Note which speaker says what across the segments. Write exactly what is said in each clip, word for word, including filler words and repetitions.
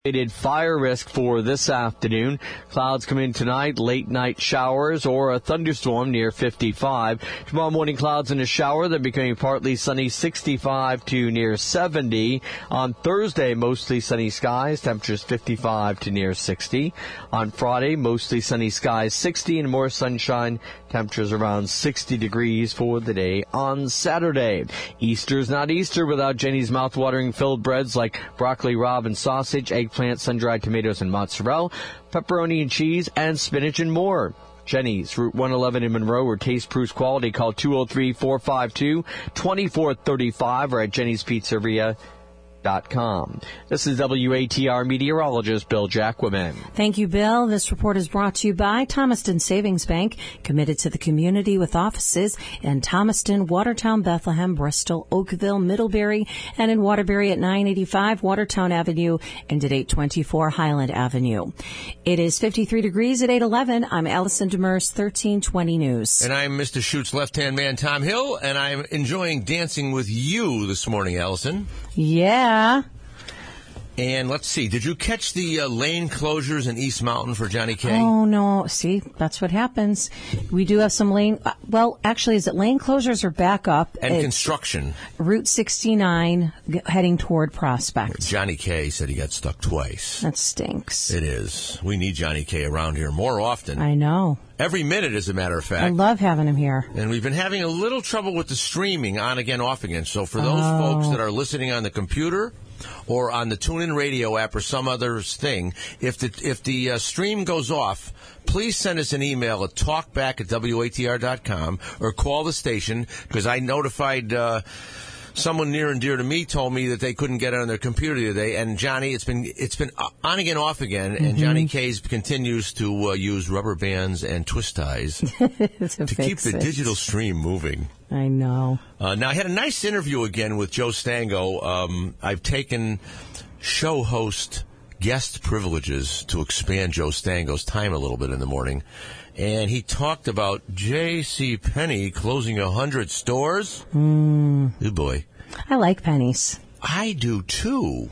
Speaker 1: Fire risk for this afternoon. Clouds come in tonight, late night showers or a thunderstorm near fifty-five. Tomorrow morning clouds and a shower, then becoming partly sunny, sixty-five to near seventy. On Thursday, mostly sunny skies, temperatures fifty-five to near sixty. On Friday, mostly sunny skies, sixty, and more sunshine, temperatures around sixty degrees for the day on Saturday. Easter's not Easter without Jenny's mouth-watering filled breads like broccoli, rabe, and sausage, eggplant, sun-dried tomatoes, and mozzarella, pepperoni and cheese, and spinach and more. Jenny's, Route one eleven in Monroe, or taste proves quality. Call two oh three, four five two, two four three five or at jennys pizzeria dot com. This is W A T R meteorologist Bill Jacquemin.
Speaker 2: Thank you, Bill. This report is brought to you by Thomaston Savings Bank, committed to the community with offices in Thomaston, Watertown, Bethlehem, Bristol, Oakville, Middlebury, and in Waterbury at nine eighty-five Watertown Avenue and at eight twenty-four Highland Avenue. It is fifty-three degrees at eight eleven. I'm Allison Demers, thirteen twenty News.
Speaker 3: And I'm Mister Schutz's left-hand man, Tom Hill, and I'm enjoying dancing with you this morning, Allison.
Speaker 2: Yeah.
Speaker 3: And let's see, did you catch the uh, lane closures in East Mountain for Johnny K?
Speaker 2: Oh, no. See, that's what happens. We do have some lane, uh, well, actually, is it lane closures or backup?
Speaker 3: And
Speaker 2: it's
Speaker 3: construction.
Speaker 2: Route sixty-nine g- heading toward Prospect.
Speaker 3: Johnny K said he got stuck twice.
Speaker 2: That stinks.
Speaker 3: It is. We need Johnny K around here more often.
Speaker 2: I know.
Speaker 3: Every minute, as a matter of fact.
Speaker 2: I love having him here.
Speaker 3: And we've been having a little trouble with the streaming on again, off again. So for those
Speaker 2: oh.
Speaker 3: folks that are listening on the computer or on the TuneIn Radio app or some other thing, if the if the uh, stream goes off, please send us an email at talkback at W A T R dot com or call the station, because I notified uh, someone near and dear to me told me that they couldn't get it on their computer today. And Johnny, it's been it's been on again, off again, and mm-hmm. Johnny Case continues to uh, use rubber bands and twist ties to, to keep the it. digital stream moving.
Speaker 2: I know.
Speaker 3: Uh, now, I had a nice interview again with Joe Stango. Um, I've taken show host guest privileges to expand Joe Stango's time a little bit in the morning. And he talked about J C. Penney closing one hundred stores.
Speaker 2: Mm.
Speaker 3: Oh, boy.
Speaker 2: I like Penny's.
Speaker 3: I do, too.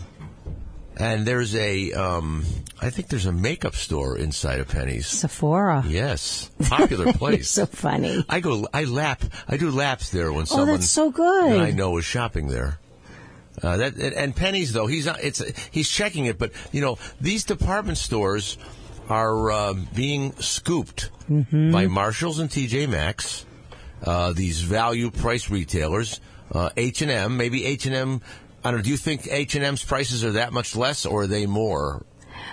Speaker 3: And there's a, um, I think there's a makeup store inside of Penny's.
Speaker 2: Sephora.
Speaker 3: Yes. Popular place.
Speaker 2: So funny.
Speaker 3: I go, I lap, I do laps there when someone
Speaker 2: oh, that's so good.
Speaker 3: that I know is shopping there. Uh, that and Penny's, though, he's not, it's he's checking it, but, you know, these department stores are uh, being scooped mm-hmm. by Marshalls and T J Maxx, uh, these value price retailers, uh, H and M, maybe H and M. I don't know, do you think H and M's prices are that much less, or are they more?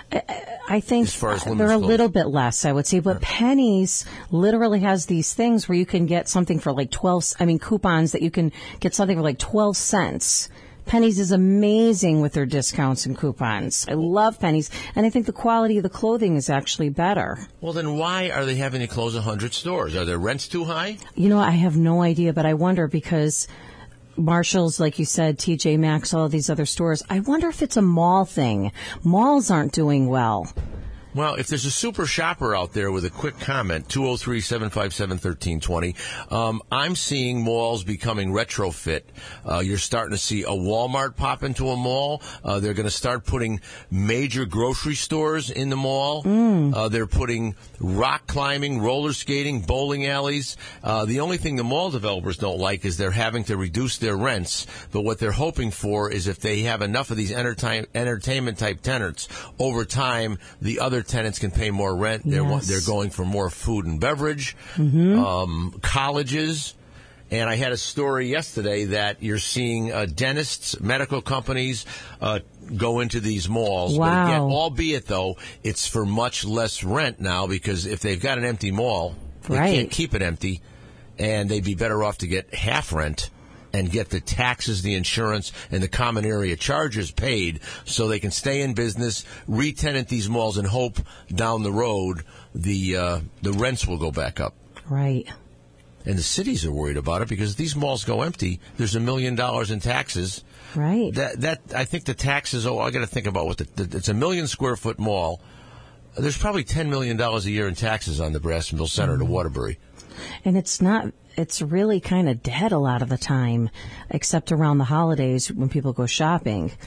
Speaker 2: I think they're a clothes. little bit less, I would say. But Penny's literally has these things where you can get something for like twelve, I mean, coupons that you can get something for like twelve cents. Penny's is amazing with their discounts and coupons. I love Penny's, and I think the quality of the clothing is actually better.
Speaker 3: Well, then why are they having to close one hundred stores? Are their rents too high?
Speaker 2: You know, I have no idea, but I wonder because Marshalls, like you said, T J Maxx, all of these other stores, I wonder if it's a mall thing. Malls aren't doing well.
Speaker 3: Well, if there's a super shopper out there with a quick comment, two oh three, seven five seven, one three two oh, um, I'm seeing malls becoming retrofit. Uh, you're starting to see a Walmart pop into a mall. Uh, they're going to start putting major grocery stores in the mall.
Speaker 2: Mm.
Speaker 3: Uh, they're putting rock climbing, roller skating, bowling alleys. Uh, the only thing the mall developers don't like is they're having to reduce their rents. But what they're hoping for is if they have enough of these entertain- entertainment-type tenants, over time, the other tenants can pay more rent. They're
Speaker 2: yes.
Speaker 3: they're going for more food and beverage,
Speaker 2: mm-hmm.
Speaker 3: um, colleges. And I had a story yesterday that you're seeing uh, dentists, medical companies uh, go into these malls.
Speaker 2: Wow.
Speaker 3: But again, albeit, though, it's for much less rent now, because if they've got an empty mall, they
Speaker 2: right.
Speaker 3: can't keep it empty, and they'd be better off to get half rent and get the taxes, the insurance, and the common area charges paid so they can stay in business, re-tenant these malls, and hope down the road the uh, the rents will go back up.
Speaker 2: Right.
Speaker 3: And the cities are worried about it because these malls go empty. There's a million dollars in taxes.
Speaker 2: Right.
Speaker 3: That that I think the taxes, oh, I got to think about what the, the, it's a million square foot mall. There's probably ten million dollars a year in taxes on the Brassonville Center mm-hmm. to Waterbury.
Speaker 2: And it's not, it's really kind of dead a lot of the time, except around the holidays when people go shopping.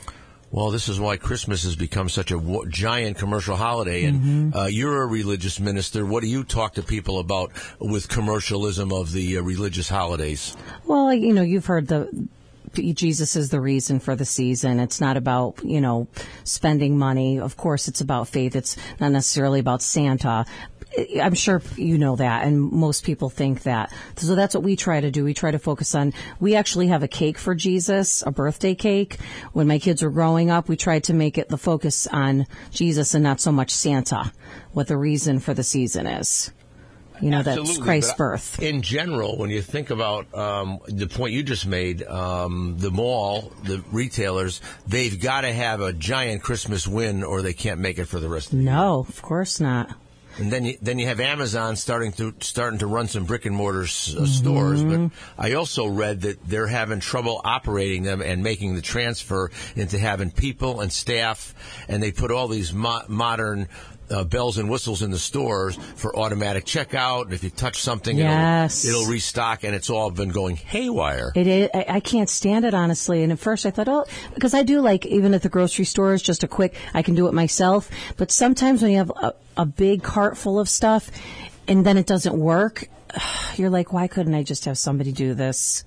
Speaker 3: Well, this is why Christmas has become such a w- giant commercial holiday. And
Speaker 2: Mm-hmm.
Speaker 3: uh, you're a religious minister. What do you talk to people about with commercialism of the uh, religious holidays?
Speaker 2: Well, you know, you've heard the Jesus is the reason for the season. It's not about, you know, spending money. Of course, it's about faith. It's not necessarily about Santa. I'm sure you know that, and most people think that. So that's what we try to do. We try to focus on, we actually have a cake for Jesus, a birthday cake. When my kids were growing up, we tried to make it the focus on Jesus and not so much Santa, what the reason for the season is. You know,
Speaker 3: Absolutely,
Speaker 2: that's Christ's
Speaker 3: but
Speaker 2: birth.
Speaker 3: In general, when you think about um, the point you just made, um, the mall, the retailers, they've got to have a giant Christmas win or they can't make it for the rest of the year.
Speaker 2: No, of course not.
Speaker 3: And then you, then you have Amazon starting to starting to run some brick and mortar uh, stores. But I also read that they're having trouble operating them and making the transfer into having people and staff, and they put all these mo- modern uh, bells and whistles in the stores for automatic checkout. And if you touch something,
Speaker 2: Yes.
Speaker 3: it'll, it'll restock, and it's all been going haywire.
Speaker 2: It is, I, I can't stand it, honestly. And at first I thought, oh, because I do like, even at the grocery stores, just a quick, I can do it myself. But sometimes when you have a, a big cart full of stuff and then it doesn't work, you're like, why couldn't I just have somebody do this?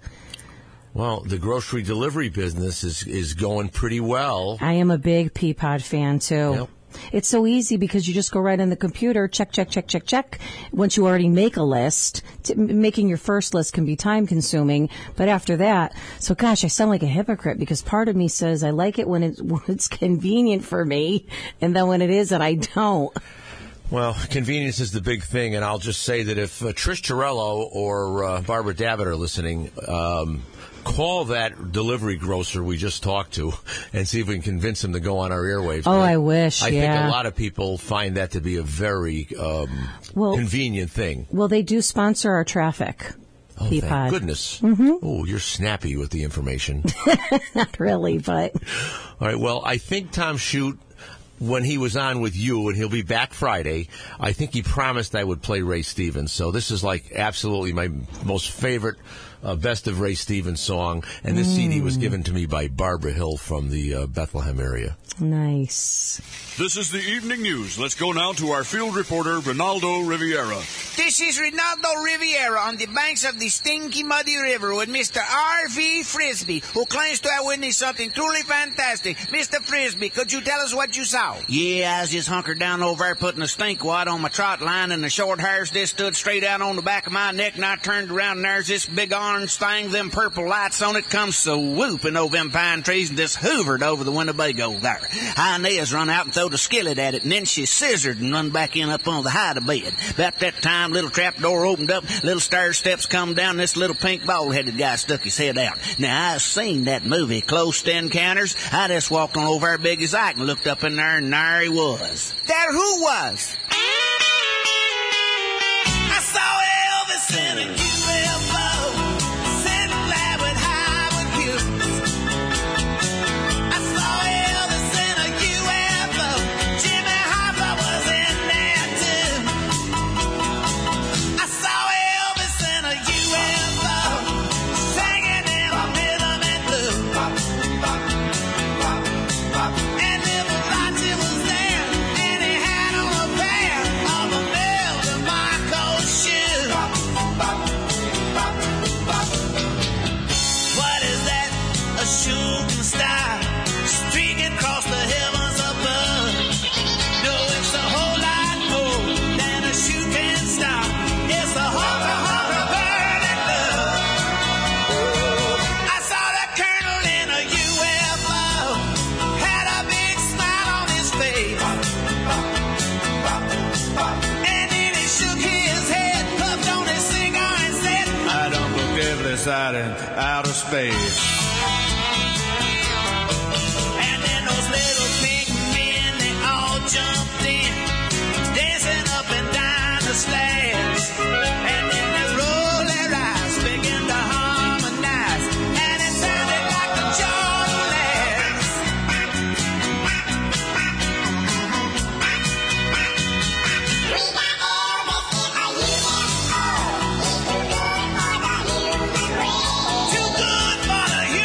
Speaker 3: Well, the grocery delivery business is, is going pretty well.
Speaker 2: I am a big Peapod fan, too.
Speaker 3: Yep.
Speaker 2: It's so easy because you just go right in the computer, check, check, check, check, check. Once you already make a list, t- making your first list can be time consuming, but after that, so gosh, I sound like a hypocrite because part of me says I like it when it's, when it's convenient for me, and then when it isn't, I don't.
Speaker 3: Well, convenience is the big thing, and I'll just say that if uh, Trish Torello or uh, Barbara Davitt are listening, um, call that delivery grocer we just talked to and see if we can convince them to go on our airwaves.
Speaker 2: Oh,
Speaker 3: But
Speaker 2: I wish,
Speaker 3: I
Speaker 2: yeah.
Speaker 3: think a lot of people find that to be a very um,
Speaker 2: Well-
Speaker 3: convenient thing.
Speaker 2: Well, they do sponsor our traffic.
Speaker 3: Oh,
Speaker 2: Peapod.
Speaker 3: thank goodness. Mm-hmm. Oh, you're snappy with the information.
Speaker 2: Not really, but
Speaker 3: All right, well, I think Tom Shute, when he was on with you, and he'll be back Friday, I think he promised I would play Ray Stevens. So this is like absolutely my most favorite uh, Best of Ray Stevens song. And this mm. C D was given to me by Barbara Hill from the uh, Bethlehem area.
Speaker 2: nice.
Speaker 4: This is the evening news. Let's go now to our field reporter, Ronaldo Riviera.
Speaker 5: This is Ronaldo Riviera on the banks of the Stinky Muddy River with Mister R V Frisbee, who claims to have witnessed something truly fantastic. Mister Frisbee, could you tell us what you saw? Yeah, I was just hunkered down over there putting a stink wad on my trot line, and the short hairs just stood straight out on the back of my neck, and I turned around, and there's this big orange thing, them purple lights on it, comes swooping over them pine trees and just hoovered over the Winnebago there. Inez run out and threw the skillet at it, and then she scissored and run back in up on the hide of bed. About that time, little trap door opened up, little stair steps come down, and this little pink bald-headed guy stuck his head out. Now, I seen that movie, Close Encounters. I just walked on over there big as I can, looked up in there, and there he was. There who was? I saw Elvis in a U F O, sitting flat with Howard Hughes. I saw Elvis in a U F O, Jimmy Hoffa was in there too. I saw Elvis in a U F O, singing in a rhythm and blues. And Liberace was there, and he had on a pair of a Melvin Marco shoes. What is that? A shooting star streaking across the heavens above. No, it's a whole lot more than a shooting star. It's a hunter, hunter, burning love. I saw the colonel in a U F O, had a big smile on his face. And then he shook his head, puffed on his cigar and said, I don't look every side in outer space. And then those little pink men, they all jumped in, dancing up and down the stairs. And then they rolled their eyes, began to harmonize, and it sounded like the Jordan Lads. Too good for the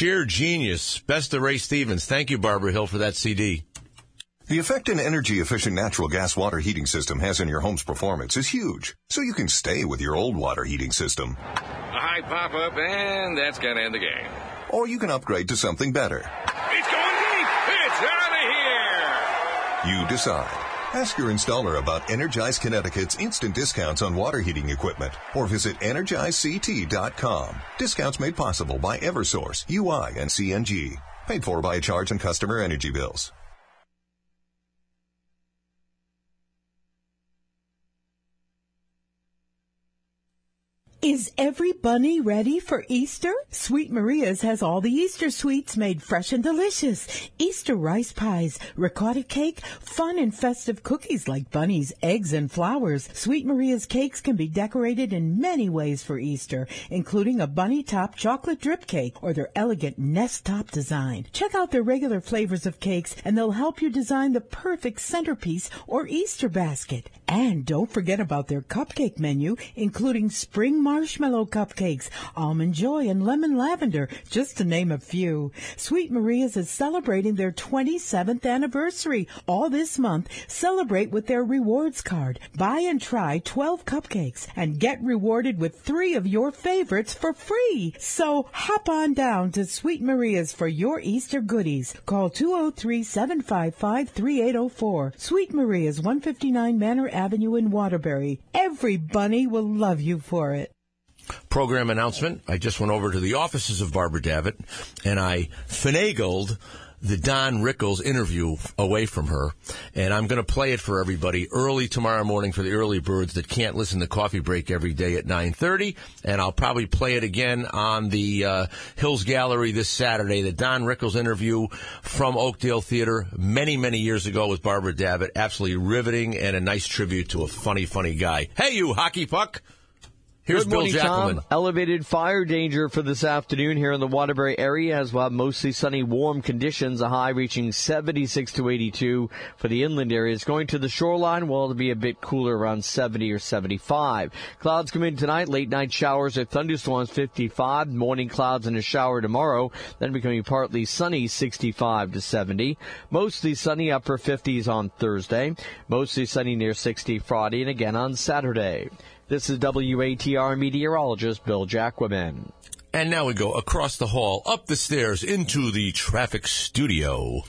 Speaker 3: Sheer genius. Best of Ray Stevens. Thank you, Barbara Hill, for that C D.
Speaker 6: The effect an energy-efficient natural gas water heating system has on your home's performance is huge, so you can stay with your old water heating system.
Speaker 7: A high pop-up, and that's going to end the game.
Speaker 6: Or you can upgrade to something better.
Speaker 7: It's going deep! It's out of here!
Speaker 6: You decide. Ask your installer about Energize Connecticut's instant discounts on water heating equipment, or visit energize c t dot com. Discounts made possible by Eversource, U I, and C N G. Paid for by a charge on customer energy bills.
Speaker 8: Is every bunny ready for Easter? Sweet Maria's has all the Easter sweets made fresh and delicious. Easter rice pies, ricotta cake, fun and festive cookies like bunnies, eggs, and flowers. Sweet Maria's cakes can be decorated in many ways for Easter, including a bunny top chocolate drip cake or their elegant nest top design. Check out their regular flavors of cakes and they'll help you design the perfect centerpiece or Easter basket. And don't forget about their cupcake menu, including spring marshmallow cupcakes, almond joy, and lemon lavender, just to name a few. Sweet Maria's is celebrating their twenty-seventh anniversary. All this month, celebrate with their rewards card. Buy and try twelve cupcakes and get rewarded with three of your favorites for free. So hop on down to Sweet Maria's for your Easter goodies. Call two oh three, seven five five, three eight oh four. Sweet Maria's, one fifty-nine Manor Avenue in Waterbury. Every bunny will love you for it.
Speaker 3: Program announcement. I just went over to the offices of Barbara Davitt, and I finagled the Don Rickles interview away from her, and I'm going to play it for everybody early tomorrow morning for the early birds that can't listen to Coffee Break every day at nine thirty, and I'll probably play it again on the uh, Hills Gallery this Saturday, the Don Rickles interview from Oakdale Theater many, many years ago with Barbara Davitt. Absolutely riveting and a nice tribute to a funny, funny guy. Hey, you hockey puck! Here's
Speaker 1: Good morning,
Speaker 3: Bill Jackelman.
Speaker 1: Tom. Elevated fire danger for this afternoon here in the Waterbury area, as we'll have mostly sunny, warm conditions, a high reaching seventy-six to eighty-two for the inland areas. Going to the shoreline, well, it'll be a bit cooler, around seventy or seventy-five. Clouds come in tonight, late night showers or thunderstorms, fifty-five. Morning clouds and a shower tomorrow, then becoming partly sunny, sixty-five to seventy. Mostly sunny, upper fifties on Thursday. Mostly sunny near sixty Friday, and again on Saturday. This is W A T R meteorologist Bill Jackelman.
Speaker 3: And now we go across the hall, up the stairs, into the traffic studio.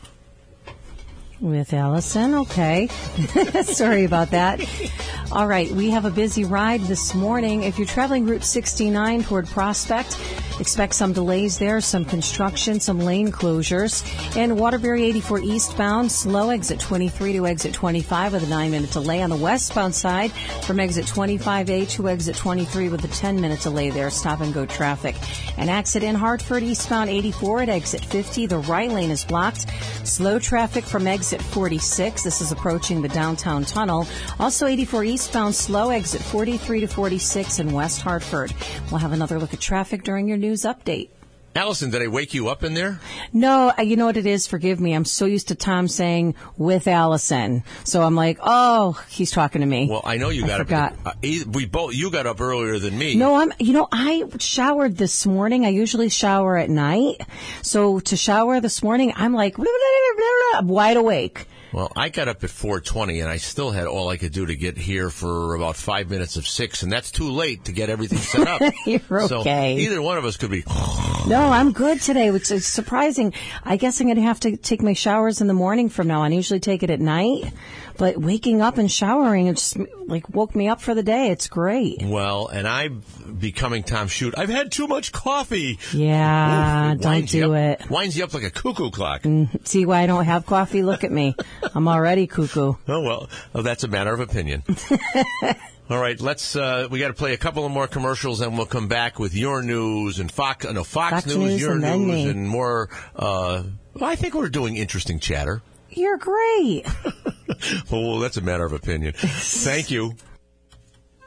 Speaker 2: With Allison, okay. Sorry about that. All right, we have a busy ride this morning. If you're traveling Route sixty-nine toward Prospect, expect some delays there, some construction, some lane closures. And Waterbury eighty-four eastbound, slow exit twenty-three to exit twenty-five with a nine-minute delay. On the westbound side, from exit twenty-five A to exit twenty-three with a ten-minute delay there, stop-and-go traffic. An accident in Hartford, eastbound eighty-four at exit fifty. The right lane is blocked. Slow traffic from exit forty-six. This is approaching the downtown tunnel. Also eighty-four eastbound, slow exit forty-three to forty-six in West Hartford. We'll have another look at traffic during your news update.
Speaker 3: Allison, did I wake you up in there?
Speaker 2: No, you know what it is? Forgive me. I'm so used to Tom saying with Allison. So I'm like, oh, he's talking to me.
Speaker 3: Well, I know you
Speaker 2: I
Speaker 3: got
Speaker 2: forgot.
Speaker 3: up. Uh, we both. You got up earlier than me.
Speaker 2: No, I'm, you know, I showered this morning. I usually shower at night. So to shower this morning, I'm like, blah, blah, blah, blah, I'm wide awake.
Speaker 3: Well, I got up at four twenty, and I still had all I could do to get here for about five minutes of six, and that's too late to get everything set up.
Speaker 2: You're okay.
Speaker 3: So either one of us could be...
Speaker 2: No, I'm good today, which is surprising. I guess I'm going to have to take my showers in the morning from now on. I usually take it at night. But waking up and showering, it just like woke me up for the day. It's great.
Speaker 3: Well, and I'm becoming Tom Shoot. I've had too much coffee.
Speaker 2: Yeah,
Speaker 3: Ooh,
Speaker 2: don't do
Speaker 3: up,
Speaker 2: it.
Speaker 3: Winds you up like a cuckoo clock.
Speaker 2: Mm, see why I don't have coffee? Look at me. I'm already cuckoo.
Speaker 3: Oh, well, well that's a matter of opinion. All right, let's. Uh, we got to play a couple of more commercials, and we'll come back with your news and Fox. No, Fox,
Speaker 2: Fox
Speaker 3: News,
Speaker 2: News,
Speaker 3: your
Speaker 2: and then
Speaker 3: news,
Speaker 2: me.
Speaker 3: and more. Uh, well, I think we're doing interesting chatter.
Speaker 2: You're great.
Speaker 3: Well, that's a matter of opinion. Thank you.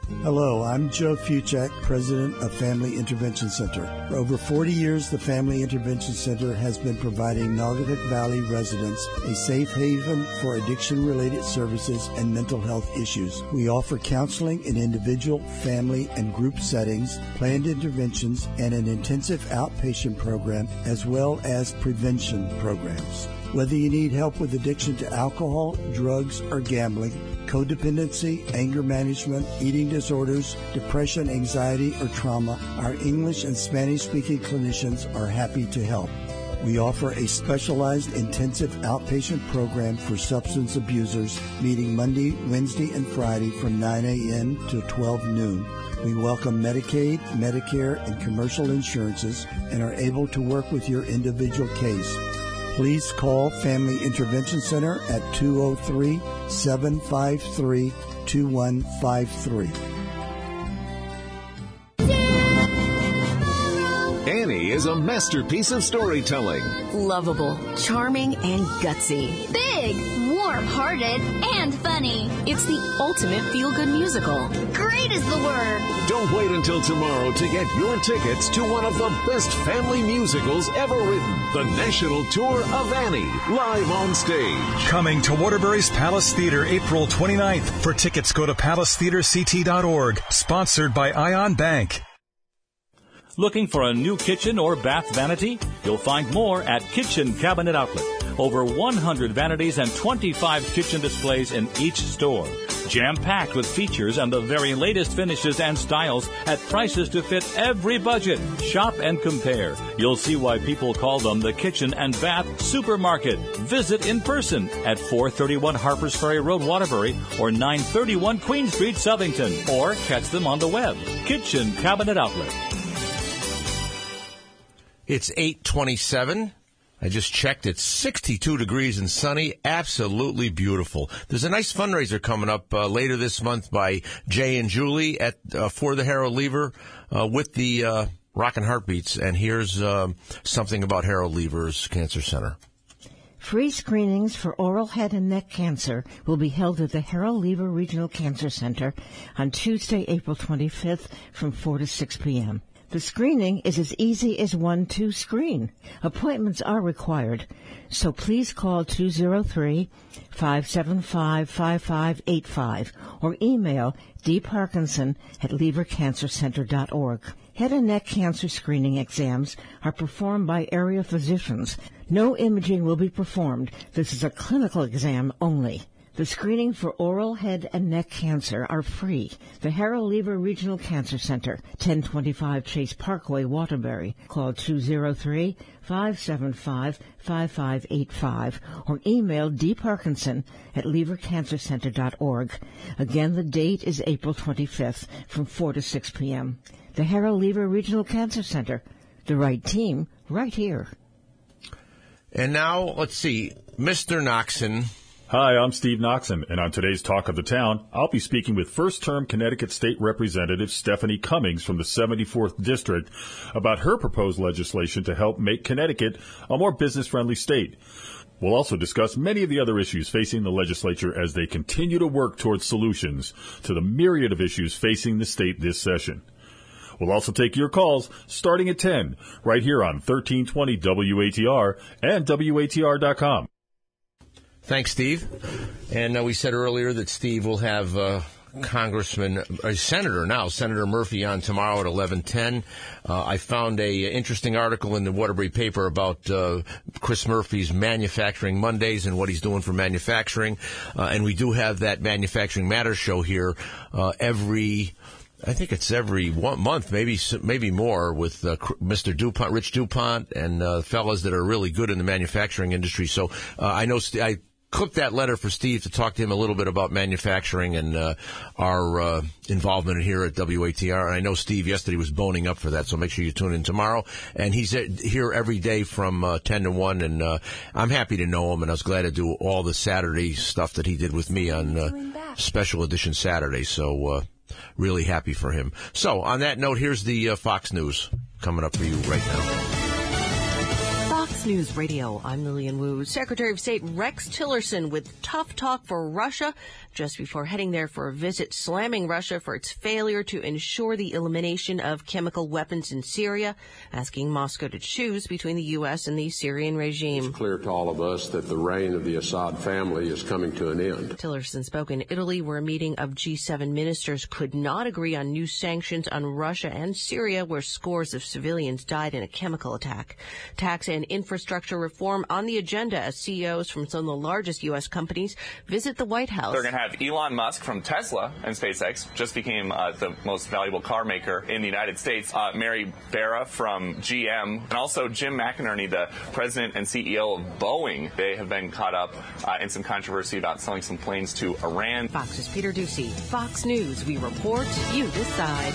Speaker 9: Hello, I'm Joe Fuchak, president of Family Intervention Center. For over forty years, the Family Intervention Center has been providing Naugatuck Valley residents a safe haven for addiction-related services and mental health issues. We offer counseling in individual, family, and group settings, planned interventions, and an intensive outpatient program, as well as prevention programs. Whether you need help with addiction to alcohol, drugs, or gambling, codependency, anger management, eating disorders, depression, anxiety, or trauma, our English and Spanish-speaking clinicians are happy to help. We offer a specialized intensive outpatient program for substance abusers, meeting Monday, Wednesday, and Friday from nine a.m. to twelve noon. We welcome Medicaid, Medicare, and commercial insurances and are able to work with your individual case. Please call Family Intervention Center at two oh three, seven five three, two one five three.
Speaker 10: Annie is a masterpiece of storytelling.
Speaker 11: Lovable, charming, and gutsy.
Speaker 12: Big, warm-hearted, and funny.
Speaker 11: It's the ultimate feel-good musical.
Speaker 12: Great is the word.
Speaker 10: Don't wait until tomorrow to get your tickets to one of the best family musicals ever written. The National Tour of Annie, live on stage.
Speaker 13: Coming to Waterbury's Palace Theater April twenty-ninth. For tickets, go to palace theater c t dot org. Sponsored by Ion Bank.
Speaker 14: Looking for a new kitchen or bath vanity? You'll find more at Kitchen Cabinet Outlet. Over one hundred vanities and twenty-five kitchen displays in each store. Jam-packed with features and the very latest finishes and styles at prices to fit every budget. Shop and compare. You'll see why people call them the Kitchen and Bath Supermarket. Visit in person at four thirty-one Harpers Ferry Road, Waterbury, or nine thirty-one Queen Street, Southington, or catch them on the web. Kitchen Cabinet Outlet.
Speaker 3: It's eight twenty-seven. I just checked. It's sixty-two degrees and sunny. Absolutely beautiful. There's a nice fundraiser coming up uh, later this month by Jay and Julie at uh, for the Harold Lever uh, with the uh, Rockin' Heartbeats. And here's uh, something about Harold Lever's Cancer Center.
Speaker 15: Free screenings for oral head and neck cancer will be held at the Harold Lever Regional Cancer Center on Tuesday, April twenty-fifth from four to six p.m. The screening is as easy as one two screen. Appointments are required, so please call two oh three, five seven five, five five eight five or email d parkinson at lever cancer center dot org. Head and neck cancer screening exams are performed by area physicians. No imaging will be performed. This is a clinical exam only. The screening for oral head and neck cancer are free. The Harold Lever Regional Cancer Center, ten twenty-five Chase Parkway, Waterbury. Call two oh three, five seven five, five five eight five or email d parkinson at lever cancer center dot org. Again, the date is April twenty-fifth from four to six p.m. The Harold Lever Regional Cancer Center. The right team, right here.
Speaker 3: And now, let's see, Mister Noxon.
Speaker 16: Hi, I'm Steve Noxon, and on today's Talk of the Town, I'll be speaking with first-term Connecticut State Representative Stephanie Cummings from the seventy-fourth District about her proposed legislation to help make Connecticut a more business-friendly state. We'll also discuss many of the other issues facing the legislature as they continue to work towards solutions to the myriad of issues facing the state this session. We'll also take your calls starting at ten, right here on thirteen twenty W A T R and W A T R dot com.
Speaker 3: Thanks, Steve. And uh, we said earlier that Steve will have uh, Congressman, uh, Senator now, Senator Murphy on tomorrow at eleven ten. Uh, I found a interesting article in the Waterbury paper about uh, Chris Murphy's Manufacturing Mondays and what he's doing for manufacturing. Uh, and we do have that Manufacturing Matters show here uh, every... I think it's every one month, maybe maybe more, with uh, Mister DuPont, Rich DuPont, and uh, fellas that are really good in the manufacturing industry. So uh, I know St- I clipped that letter for Steve to talk to him a little bit about manufacturing and uh, our uh, involvement here at W A T R. And I know Steve yesterday was boning up for that, so make sure you tune in tomorrow. And he's here every day from uh, ten to one, and uh, I'm happy to know him, and I was glad to do all the Saturday stuff that he did with me on uh, Special Edition Saturday. So uh, really happy for him. So on that note, here's the uh, Fox News coming up for you right now.
Speaker 17: Fox Fox News Radio, I'm Lillian Wu. Secretary of State Rex Tillerson with tough talk for Russia just before heading there for a visit, slamming Russia for its failure to ensure the elimination of chemical weapons in Syria, asking Moscow to choose between the U S and the Syrian regime.
Speaker 18: It's clear to all of us that the reign of the Assad family is coming to an end.
Speaker 17: Tillerson spoke in Italy, where a meeting of G seven ministers could not agree on new sanctions on Russia and Syria, where scores of civilians died in a chemical attack. Tax and infrastructure reform on the agenda as C E Os from some of the largest U S companies visit the White House.
Speaker 19: They're going to have Elon Musk from Tesla and SpaceX, just became uh, the most valuable car maker in the United States. Uh, Mary Barra from G M, and also Jim McInerney, the president and C E O of Boeing. They have been caught up uh, in some controversy about selling some planes to Iran.
Speaker 17: Fox's Peter Ducey. Fox News. We report, you decide.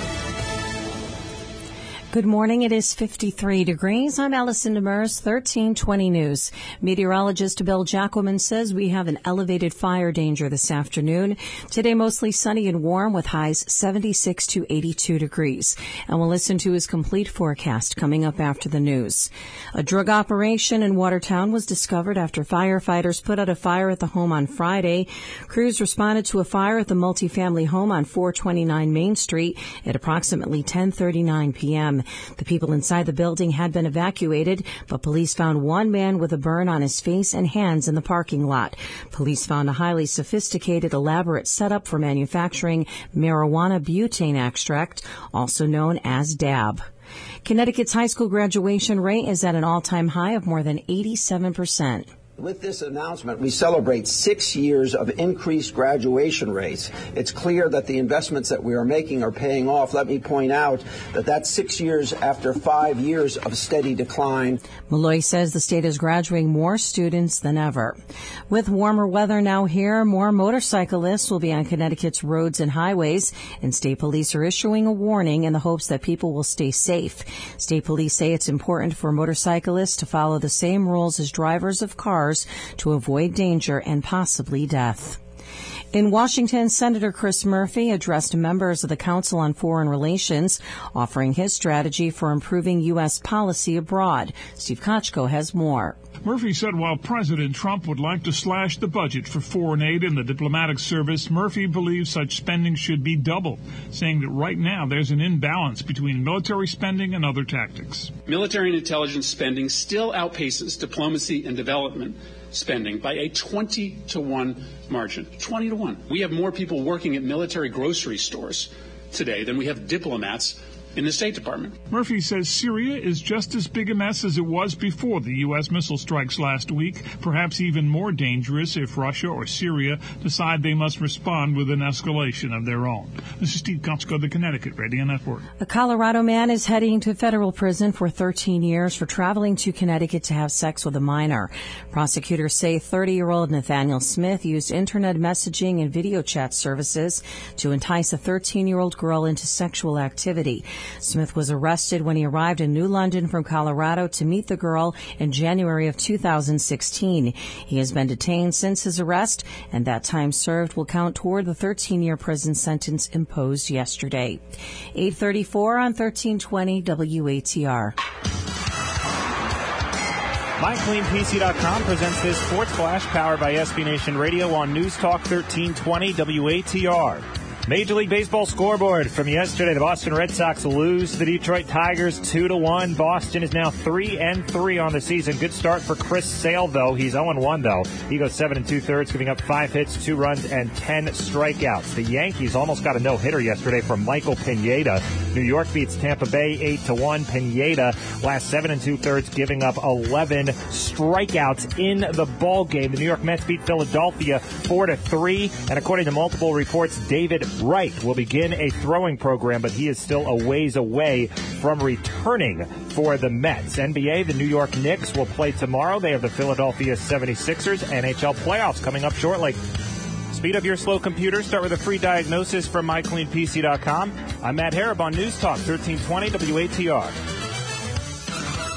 Speaker 2: Good morning. It is fifty-three degrees. I'm Allison Demers, thirteen twenty News. Meteorologist Bill Jackelman says we have an elevated fire danger this afternoon. Today, mostly sunny and warm with highs seventy-six to eighty-two degrees. And we'll listen to his complete forecast coming up after the news. A drug operation in Watertown was discovered after firefighters put out a fire at the home on Friday. Crews responded to a fire at the multifamily home on four twenty-nine Main Street at approximately ten thirty-nine p.m. The people inside the building had been evacuated, but police found one man with a burn on his face and hands in the parking lot. Police found a highly sophisticated, elaborate setup for manufacturing marijuana butane extract, also known as D A B. Connecticut's high school graduation rate is at an all-time high of more than eighty-seven percent.
Speaker 20: With this announcement, we celebrate six years of increased graduation rates. It's clear that the investments that we are making are paying off. Let me point out that that's six years after five years of steady decline.
Speaker 2: Malloy says the state is graduating more students than ever. With warmer weather now here, more motorcyclists will be on Connecticut's roads and highways, and state police are issuing a warning in the hopes that people will stay safe. State police say it's important for motorcyclists to follow the same rules as drivers of cars to avoid danger and possibly death. In Washington, Senator Chris Murphy addressed members of the Council on Foreign Relations, offering his strategy for improving U S policy abroad. Steve Kochko has more.
Speaker 21: Murphy said while President Trump would like to slash the budget for foreign aid and the diplomatic service, Murphy believes such spending should be doubled, saying that right now there's an imbalance between military spending and other tactics.
Speaker 22: Military and intelligence spending still outpaces diplomacy and development spending by a twenty to one margin. twenty to one. We have more people working at military grocery stores today than we have diplomats in the State Department.
Speaker 21: Murphy says Syria is just as big a mess as it was before the U S missile strikes last week, perhaps even more dangerous if Russia or Syria decide they must respond with an escalation of their own. This is Steve Kotzko, the Connecticut Radio Network.
Speaker 2: A Colorado man is heading to federal prison for thirteen years for traveling to Connecticut to have sex with a minor. Prosecutors say thirty-year-old Nathaniel Smith used internet messaging and video chat services to entice a thirteen-year-old girl into sexual activity. Smith was arrested when he arrived in New London from Colorado to meet the girl in January of two thousand sixteen. He has been detained since his arrest, and that time served will count toward the thirteen-year prison sentence imposed yesterday. eight thirty-four on thirteen twenty W A T R.
Speaker 23: My Clean P C dot com presents this Sports Flash powered by S B Nation Radio on News Talk thirteen twenty W A T R. Major League Baseball scoreboard from yesterday. The Boston Red Sox lose to the Detroit Tigers two to one. Boston is now three and three on the season. Good start for Chris Sale, though. He's oh and one, though. He goes seven and two-thirds, giving up five hits, two runs, and ten strikeouts. The Yankees almost got a no-hitter yesterday from Michael Pineda. New York beats Tampa Bay eight to one. Pineda last seven and two-thirds, giving up eleven strikeouts in the ball game. The New York Mets beat Philadelphia four to three. And according to multiple reports, David Wright will begin a throwing program, but he is still a ways away from returning for the Mets. N B A, the New York Knicks will play tomorrow. They have the Philadelphia seventy-sixers. N H L playoffs coming up shortly. Speed up your slow computer. Start with a free diagnosis from My Clean P C dot com. I'm Matt Harrop on News Talk thirteen twenty W A T R.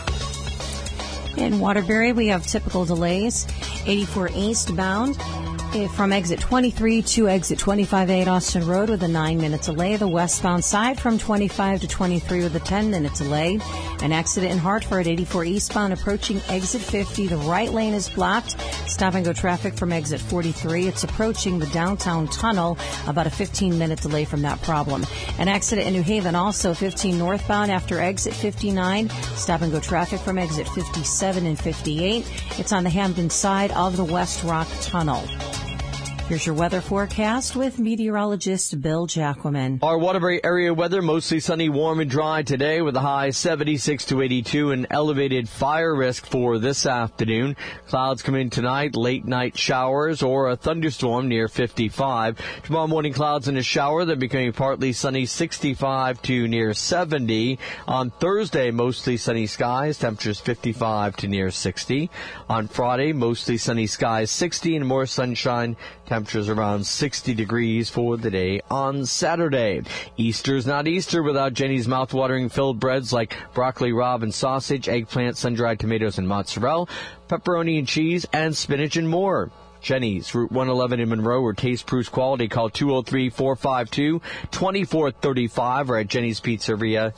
Speaker 2: In Waterbury, we have typical delays. eighty-four eastbound From exit twenty-three to exit twenty-five A at Austin Road with a nine-minute delay. The westbound side from twenty-five to twenty-three with a ten-minute delay. An accident in Hartford, eighty-four eastbound approaching exit fifty. The right lane is blocked. Stop-and-go traffic from exit forty-three. It's approaching the downtown tunnel. About a fifteen-minute delay from that problem. An accident in New Haven, also fifteen northbound after exit fifty-nine. Stop-and-go traffic from exit fifty-seven and fifty-eight. It's on the Hamden side of the West Rock Tunnel. Here's your weather forecast with meteorologist Bill Jacquemin.
Speaker 1: Our Waterbury area weather, mostly sunny, warm, and dry today with a high seventy-six to eighty-two. An elevated fire risk for this afternoon. Clouds come in tonight, late night showers or a thunderstorm near fifty-five. Tomorrow morning, clouds and a shower. They're becoming partly sunny, sixty-five to near seventy. On Thursday, mostly sunny skies, temperatures fifty-five to near sixty. On Friday, mostly sunny skies, sixty, and more sunshine. Temperatures around sixty degrees for the day on Saturday. Easter's not Easter without Jenny's mouth-watering filled breads like broccoli, rabe, and sausage, eggplant, sun-dried tomatoes, and mozzarella, pepperoni and cheese, and spinach and more. Jenny's, Route one eleven in Monroe, where taste proves quality. Call two oh three, four five two, two four three five or at Jenny's Pizzeria.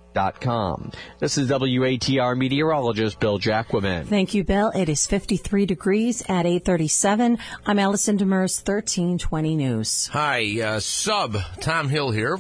Speaker 1: Com. This is W A T R meteorologist Bill Jacquemin.
Speaker 2: Thank you, Bill. It is fifty-three degrees at eight thirty-seven. I'm Allison Demers, thirteen twenty News.
Speaker 3: Hi, uh, sub Tom Hill here.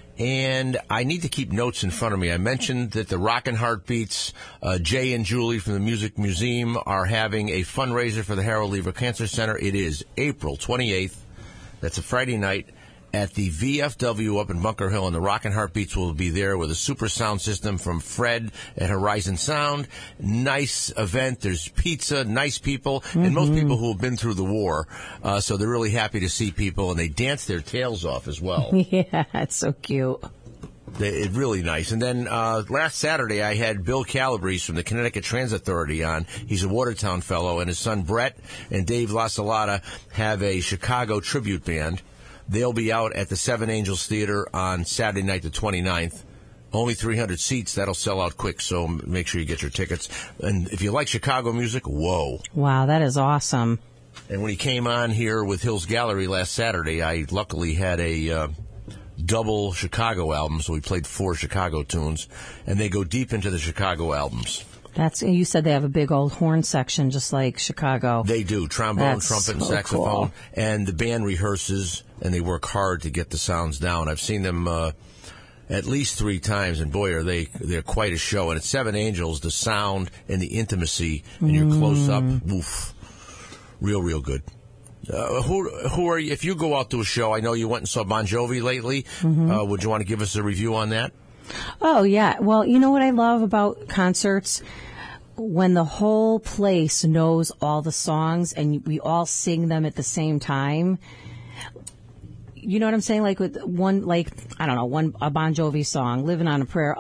Speaker 3: And I need to keep notes in front of me. I mentioned that the Rockin' Heartbeats, uh, Jay and Julie from the Music Museum are having a fundraiser for the Harold Lever Cancer Center. It is April twenty-eighth. That's a Friday night. At the V F W up in Bunker Hill, and the Rockin' Heartbeats will be there with a super sound system from Fred at Horizon Sound. Nice event. There's pizza, nice people, mm-hmm. and most people who have been through the war. Uh, so they're really happy to see people, and they dance their tails off as well.
Speaker 2: Yeah, it's so cute.
Speaker 3: They, it's really nice. And then uh, last Saturday, I had Bill Calabrese from the Connecticut Transit Authority on. He's a Watertown fellow, and his son Brett and Dave LaSalada have a Chicago tribute band. They'll be out at the Seven Angels Theater on Saturday night, the twenty-ninth. Only three hundred seats. That'll sell out quick, so make sure you get your tickets. And if you like Chicago music, whoa.
Speaker 2: Wow, that is awesome.
Speaker 3: And when he came on here with Hills Gallery last Saturday, I luckily had a uh, double Chicago album, so we played four Chicago tunes. And they go deep into the Chicago albums.
Speaker 2: That's, you said they have a big old horn section, just like Chicago.
Speaker 3: They do. Trombone,
Speaker 2: That's
Speaker 3: trumpet, and
Speaker 2: so
Speaker 3: saxophone.
Speaker 2: Cool.
Speaker 3: And the band rehearses, and they work hard to get the sounds down. I've seen them uh, at least three times, and boy, are they they're quite a show. And at Seven Angels, the sound and the intimacy, and your
Speaker 2: Mm.
Speaker 3: close-up, woof, real, real good. Uh, who who are you? If you go out to a show, I know you went and saw Bon Jovi lately.
Speaker 2: Mm-hmm.
Speaker 3: Uh, would you want to give us a review on that?
Speaker 2: Oh, yeah. Well, you know what I love about concerts? When the whole place knows all the songs and we all sing them at the same time. You know what I'm saying? Like with one, like, I don't know, one, a Bon Jovi song, Living on a Prayer.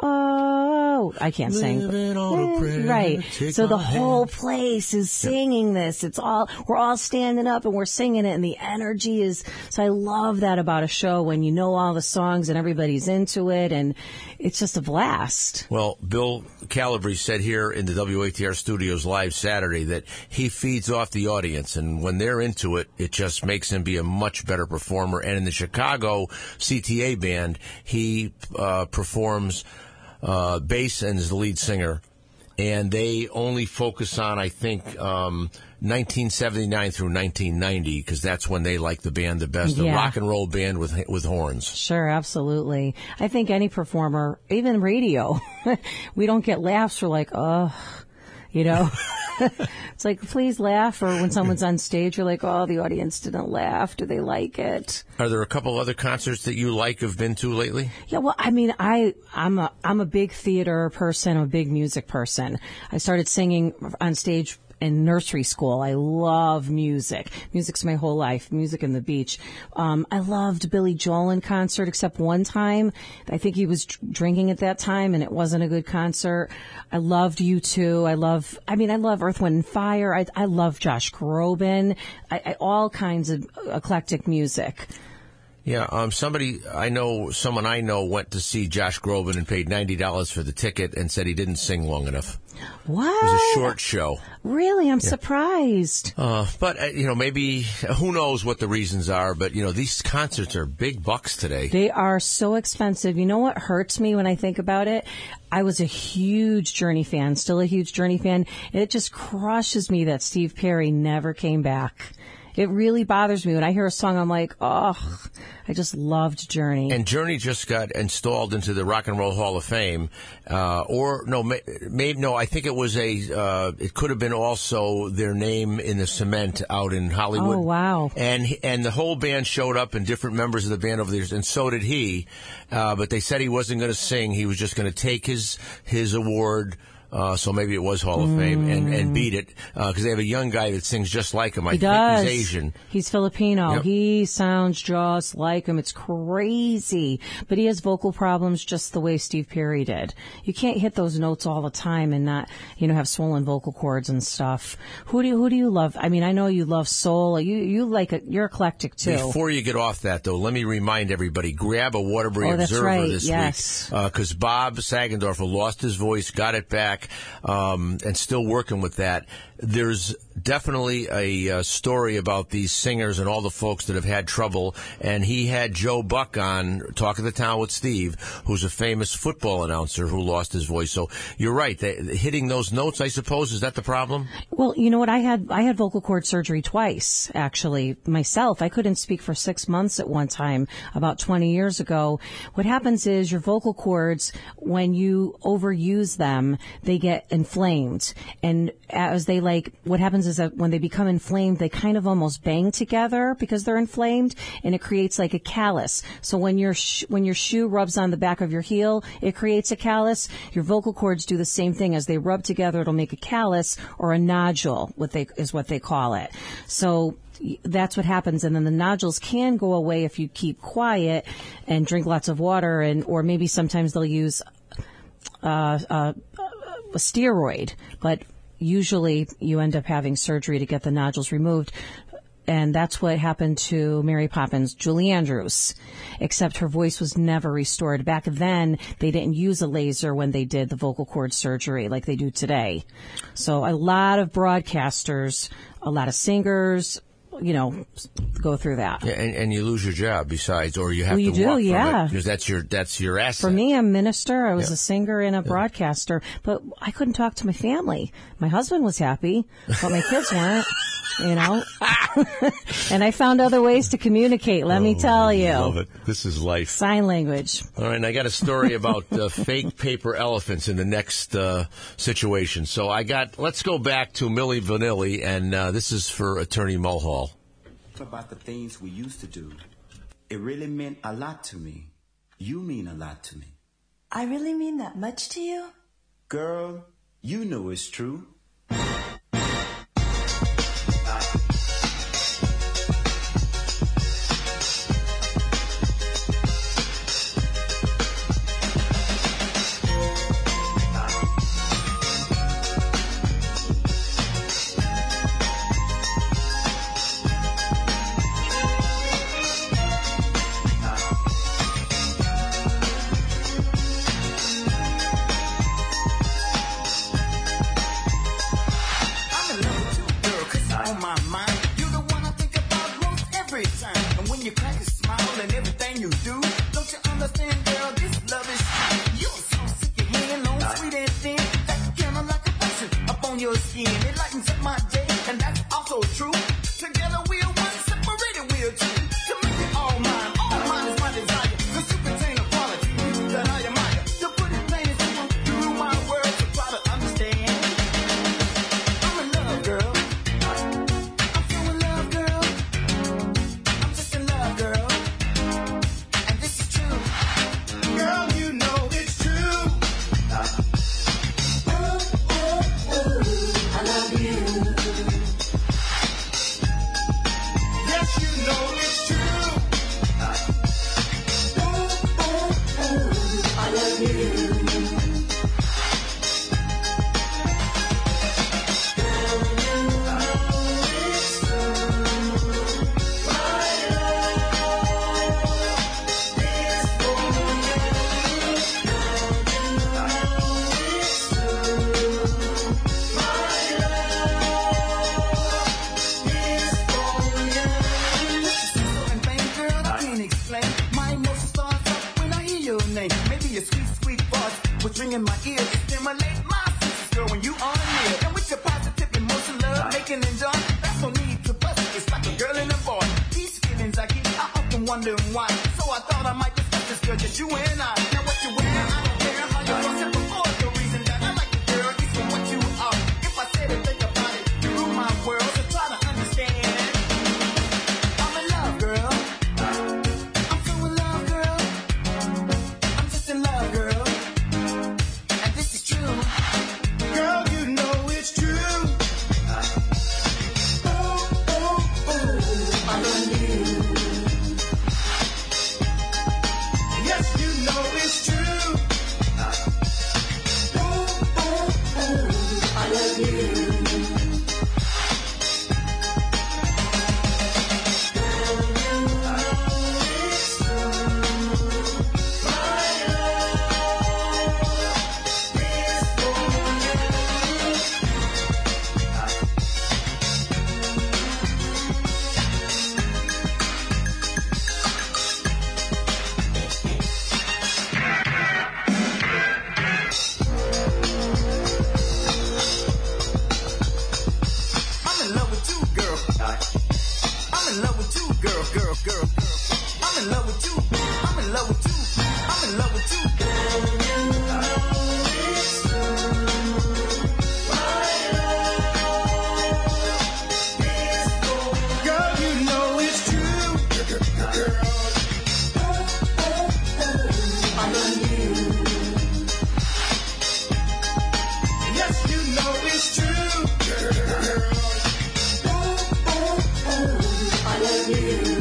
Speaker 2: Oh, I can't sing.
Speaker 3: Living on a prayer,
Speaker 2: right.
Speaker 3: take
Speaker 2: So the
Speaker 3: my
Speaker 2: whole
Speaker 3: hand.
Speaker 2: place is singing this. It's all, we're all standing up and we're singing it, and the energy is, so I love that about a show when you know all the songs and everybody's into it, and it's just a blast.
Speaker 3: Well, Bill Calabrese said here in the W A T R studios live Saturday that he feeds off the audience, and when they're into it, it just makes him be a much better performer. And in the Chicago C T A band, he uh, performs uh, bass and is the lead singer. And they only focus on, I think, um, nineteen seventy-nine through nineteen ninety, because that's when they like the band the best.
Speaker 2: Yeah.
Speaker 3: A rock and roll band with with horns.
Speaker 2: Sure, absolutely. I think any performer, even radio, we don't get laughs for like, oh, you know. It's like, please laugh. Or when someone's on stage, you're like, oh, the audience didn't laugh. Do they like it?
Speaker 3: Are there a couple other concerts that you like, have been to lately?
Speaker 2: Yeah, well, I mean, I, I'm a, I'm a big theater person. I'm a big music person. I started singing on stage in nursery school. I love music. Music's my whole life. Music and the beach. Um, I loved Billy Joel in concert, except one time. I think he was dr- drinking at that time, and it wasn't a good concert. I loved U two. I love, I mean, I love Earth, Wind and Fire. I, I love Josh Groban. I, I, all kinds of eclectic music.
Speaker 3: Yeah, um, somebody I know, someone I know went to see Josh Groban and paid ninety dollars for the ticket and said he didn't sing long enough.
Speaker 2: What?
Speaker 3: It was a short show.
Speaker 2: Really? I'm
Speaker 3: Yeah.
Speaker 2: surprised.
Speaker 3: Uh, but, uh, you know, maybe, who knows what the reasons are, but, you know, these concerts are big bucks today.
Speaker 2: They are so expensive. You know what hurts me when I think about it? I was a huge Journey fan, still a huge Journey fan. And it just crushes me that Steve Perry never came back. It really bothers me when I hear a song. I'm like, oh, I just loved Journey.
Speaker 3: And Journey just got installed into the Rock and Roll Hall of Fame, uh, or no, may, maybe no. I think it was a. Uh, it could have been also their name in the cement out in Hollywood.
Speaker 2: Oh, wow!
Speaker 3: And and the whole band showed up, and different members of the band over the years, and so did he. Uh, but they said he wasn't going to sing. He was just going to take his his award. Uh, so maybe it was Hall of Fame and, and beat it because uh, they have a young guy that sings just like him. I
Speaker 2: he
Speaker 3: think
Speaker 2: does.
Speaker 3: he's Asian.
Speaker 2: He's Filipino.
Speaker 3: Yep.
Speaker 2: He sounds just like him. It's crazy. But he has vocal problems just the way Steve Perry did. You can't hit those notes all the time and not, you know, have swollen vocal cords and stuff. Who do you, who do you love? I mean, I know you love soul. You you like it. You're eclectic too.
Speaker 3: Before you get off that, though, let me remind everybody: grab a Waterbury
Speaker 2: Oh, that's
Speaker 3: Observer
Speaker 2: right.
Speaker 3: this
Speaker 2: Yes.
Speaker 3: week because uh, Bob Sagendorfer lost his voice, got it back. Um, and still working with that. There's definitely a uh, story about these singers and all the folks that have had trouble. And he had Joe Buck on Talk of the Town with Steve, who's a famous football announcer who lost his voice. So you're right. They, hitting those notes, I suppose, is that the problem?
Speaker 2: Well, you know what? I had I had vocal cord surgery twice, actually, myself. I couldn't speak for six months at one time, about twenty years ago. What happens is your vocal cords, when you overuse them, they get inflamed. And as they like, what happens is that when they become inflamed, they kind of almost bang together because they're inflamed, and it creates like a callus. So when your sh- when your shoe rubs on the back of your heel, it creates a callus. Your vocal cords do the same thing. As they rub together, it'll make a callus or a nodule, what they is what they call it. So that's what happens, and then the nodules can go away if you keep quiet and drink lots of water, and or maybe sometimes they'll use uh, uh, a steroid, but usually you end up having surgery to get the nodules removed. And that's what happened to Mary Poppins, Julie Andrews, except her voice was never restored. Back then, they didn't use a laser when they did the vocal cord surgery like they do today. So a lot of broadcasters, a lot of singers, you know, go through that.
Speaker 3: Yeah, and, and you lose your job besides, or you have
Speaker 2: well, you
Speaker 3: to
Speaker 2: do,
Speaker 3: walk from
Speaker 2: yeah.
Speaker 3: it because that's your that's your asset.
Speaker 2: For me, I'm a minister. I was
Speaker 3: Yeah.
Speaker 2: a singer and a
Speaker 3: Yeah.
Speaker 2: broadcaster, but I couldn't talk to my family. My husband was happy, but my kids weren't. You know, and I found other ways to communicate. Let me tell you.
Speaker 3: Love it. This is life.
Speaker 2: Sign language.
Speaker 3: All right, and I got a story about uh, fake paper elephants in the next uh, situation. So I got. Let's go back to Milli Vanilli, and uh, this is for Attorney Mulhall.
Speaker 4: About the things we used to do, it really meant a lot to me. You mean a lot to me.
Speaker 5: I really mean that much to you?
Speaker 4: Girl, you know it's true.
Speaker 6: was ringing my ears. Stimulate my senses, girl, when you are near. And with your positive emotion, love, making and joy, that's no need to fuss. It's like a girl and a boy. These feelings I keep, I often wondering why. So I thought I might discuss this girl, just you and I. Now what you wear, I don't care how you dress it before. The reason that I like you, girl, is for what you are. If I say to think about it, you rule my world, so try to understand. I'm in love, girl. I'm so in love, girl. I'm just in love, girl. And this is true. Girl, you know it's true. Oh, oh, oh, I love you. Yes, you know it's true. Oh, oh, oh, I love you. I'm in love with you, girl. I'm in love with you, girl, girl, girl. I'm in love with you. I'm in love with you. I'm in love with you. Girl, you know it's true. I love you. Yes, you know it's true. I love you.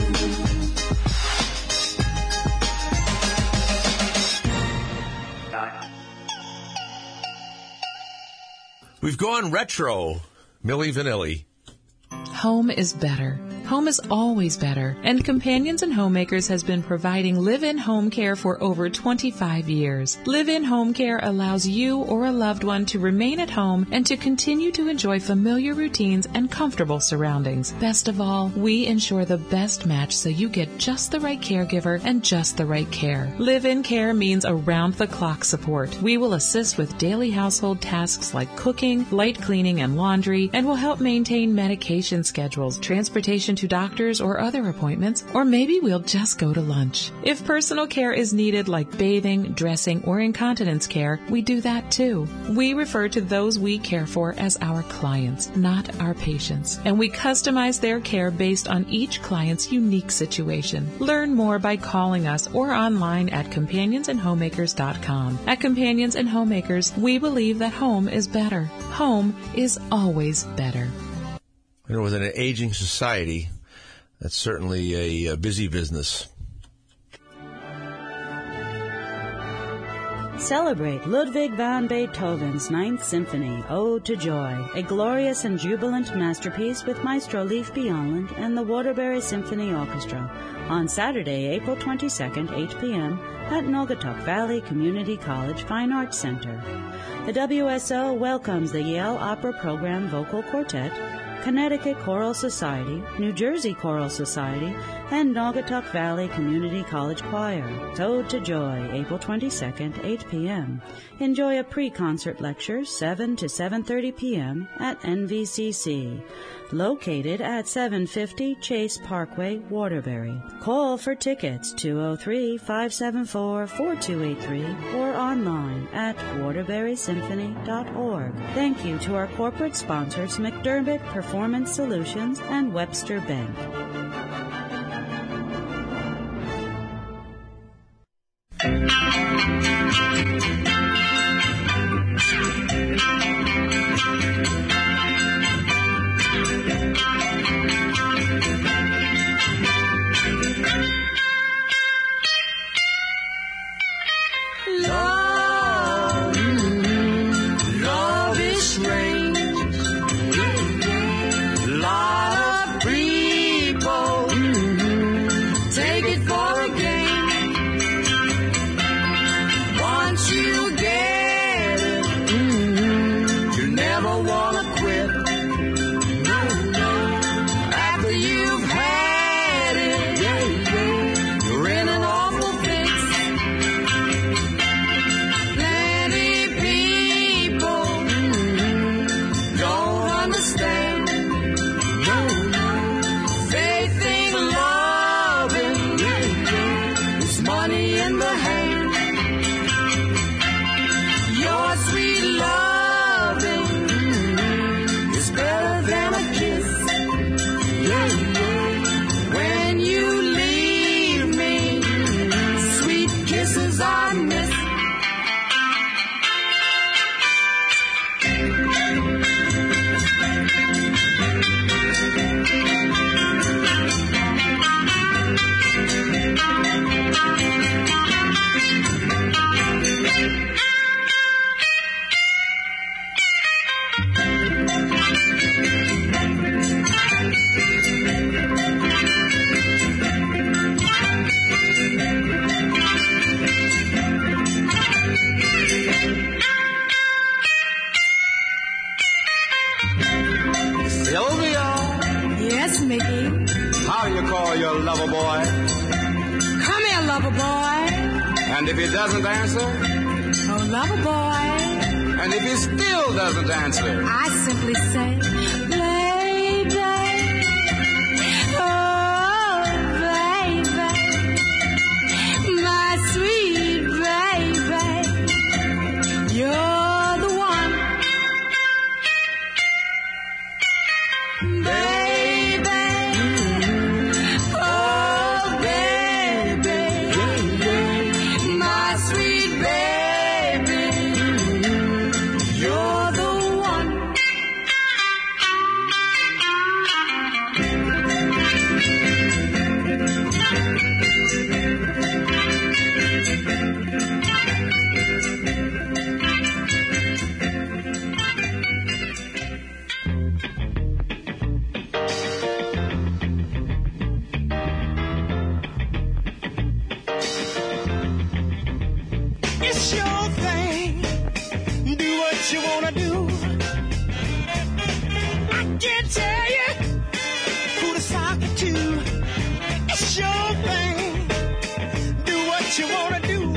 Speaker 3: We've gone retro, Milli Vanilli.
Speaker 7: Home is better. Home is always better, and Companions and Homemakers has been providing live-in home care for over twenty-five years. Live-in home care allows you or a loved one to remain at home and to continue to enjoy familiar routines and comfortable surroundings. Best of all, we ensure the best match so you get just the right caregiver and just the right care. Live-in care means around-the-clock support. We will assist with daily household tasks like cooking, light cleaning, and laundry, and will help maintain medication schedules, transportation to doctors or other appointments, or maybe we'll just go to lunch. If personal care is needed like bathing, dressing, or incontinence care, we do that too. We refer to those we care for as our clients, not our patients, and we customize their care based on each client's unique situation. Learn more by calling us or online at companions and homemakers dot com. At Companions and Homemakers, we believe that home is better. Home is always better.
Speaker 3: You know, with an aging society, that's certainly a, a busy business.
Speaker 8: Celebrate Ludwig van Beethoven's Ninth Symphony, Ode to Joy, a glorious and jubilant masterpiece with Maestro Leif Bjornlund and the Waterbury Symphony Orchestra on Saturday, April twenty-second, eight p.m. at Naugatuck Valley Community College Fine Arts Center. The W S O welcomes the Yale Opera Program Vocal Quartet, Connecticut Choral Society, New Jersey Choral Society, and Naugatuck Valley Community College Choir. Ode to Joy, April twenty-second, eight p.m. Enjoy a pre-concert lecture, seven to seven thirty p.m. at N V C C, located at seven fifty Chase Parkway, Waterbury. Call for tickets, two oh three, five seven four, four two eight three, or online at waterbury symphony dot org. Thank you to our corporate sponsors, McDermott Performance Solutions and Webster Bank.
Speaker 24: Love, love is strange. Lot of people take it for a game. Once you get Sylvia.
Speaker 9: Yes, Mickey.
Speaker 24: How do you call your lover boy?
Speaker 9: Come here, lover boy.
Speaker 24: And if he doesn't answer?
Speaker 9: Oh, lover boy.
Speaker 24: And if he still doesn't answer?
Speaker 9: I simply say, baby. Oh, baby. My sweet baby. You're the one. Baby. Oh, baby. My sweet baby. You're the one.
Speaker 24: It's your thing. Do what you wanna do. I can't tell you who to sock it to. It's your thing. Do what you wanna do.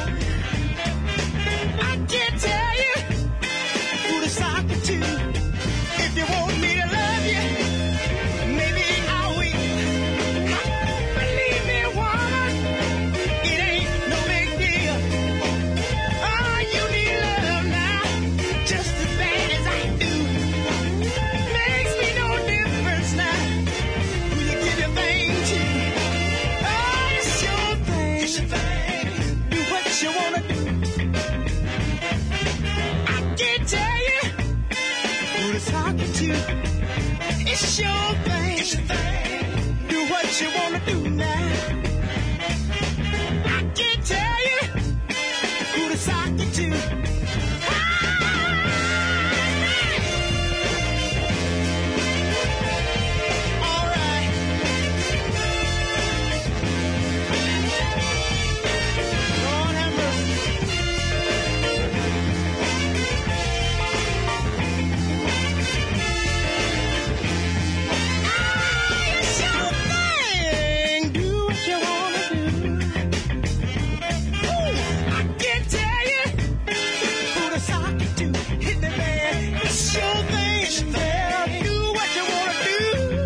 Speaker 24: I can't tell you who to sock it to. If you want me to love you, maybe I will. Believe me, woman, it ain't no big deal. Oh, you need love now, just as bad as I do. Makes me no difference now who you give your thing to. Oh, it's your thing. It's your thing. Do what you wanna do. I can't tell you who to talk to. It's your thing. It's your thing. Do what you wanna do now. I can't tell you who to sock it to. All right. Lord have mercy. It's your thing. Do what you wanna do. Ooh, I can't tell you who to sock it to. Hit the bed. It's your thing. It's your thing. Do what you wanna do.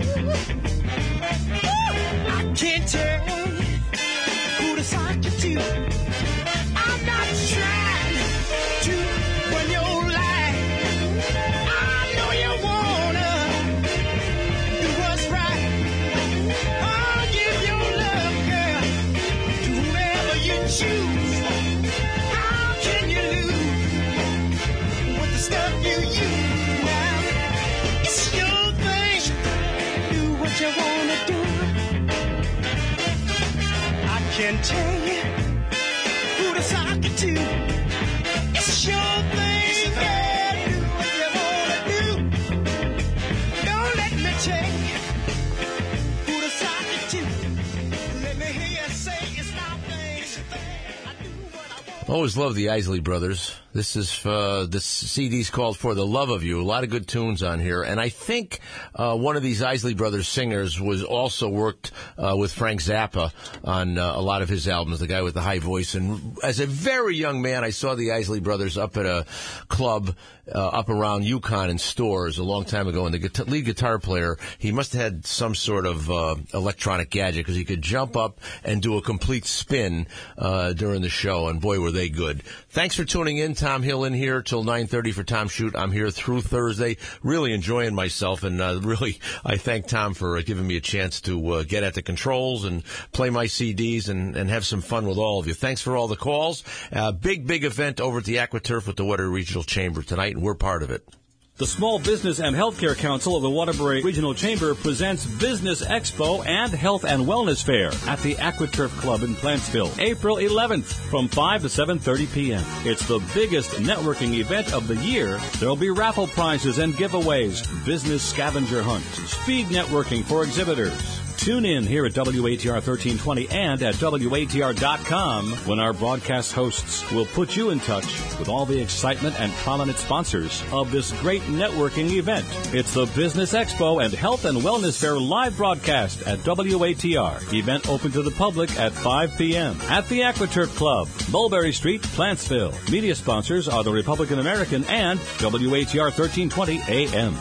Speaker 24: Ooh, I can't tell you who to sock it to. I'm not trying to run your life. I know you wanna do what's right. I'll give your love, girl, to whoever you choose. How can you lose with the stuff you use now? It's your thing. Do what you wanna do. I can tell you who to sock it to. It's your thing. Yeah, do what you wanna do. Don't let me tell you who to sock it to. Let me hear you say it's my thing. I do what I want.
Speaker 3: Always love the Isley Brothers. This is uh, this C D's called For the Love of You. A lot of good tunes on here, and I think uh, one of these Isley Brothers singers was also worked uh, with Frank Zappa on uh, a lot of his albums. The guy with the high voice. And as a very young man, I saw the Isley Brothers up at a club uh, up around Yukon in Stores a long time ago. And the guitar- lead guitar player, he must have had some sort of uh, electronic gadget because he could jump up and do a complete spin uh, during the show. And boy, were they good. Thanks for tuning in. Tom Hill in here till nine thirty for Tom Shoot. I'm here through Thursday, really enjoying myself, and uh, really I thank Tom for uh, giving me a chance to uh, get at the controls and play my C Ds and, and have some fun with all of you. Thanks for all the calls. Uh, big, big event over at the AquaTurf with the Waterbury Regional Chamber tonight, and we're part of it.
Speaker 14: The Small Business and Healthcare Council of the Waterbury Regional Chamber presents Business Expo and Health and Wellness Fair at the AquaTurf Club in Plantsville, April eleventh from five to seven thirty p.m. It's the biggest networking event of the year. There'll be raffle prizes and giveaways, business scavenger hunts, speed networking for exhibitors, Tune in here at W A T R thirteen twenty and at W A T R dot com when our broadcast hosts will put you in touch with all the excitement and prominent sponsors of this great networking event. It's the Business Expo and Health and Wellness Fair live broadcast at W A T R. Event open to the public at five p.m. at the AquaTurf Club, Mulberry Street, Plantsville. Media sponsors are the Republican American and W A T R thirteen twenty A M.